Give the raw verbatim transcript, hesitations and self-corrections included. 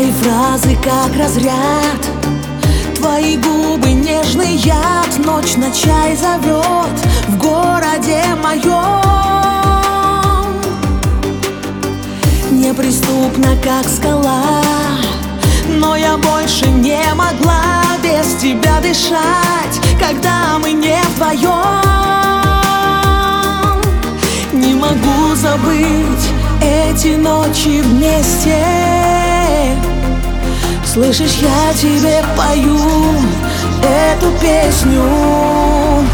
Твои фразы как разряд, твои губы нежный яд. Ночь на чай зовет в городе моем. Неприступна, как скала, но я больше не могла без тебя дышать, когда мы не вдвоем. Не могу забыть эти ночи вместе. Слышишь, я тебе пою эту песню.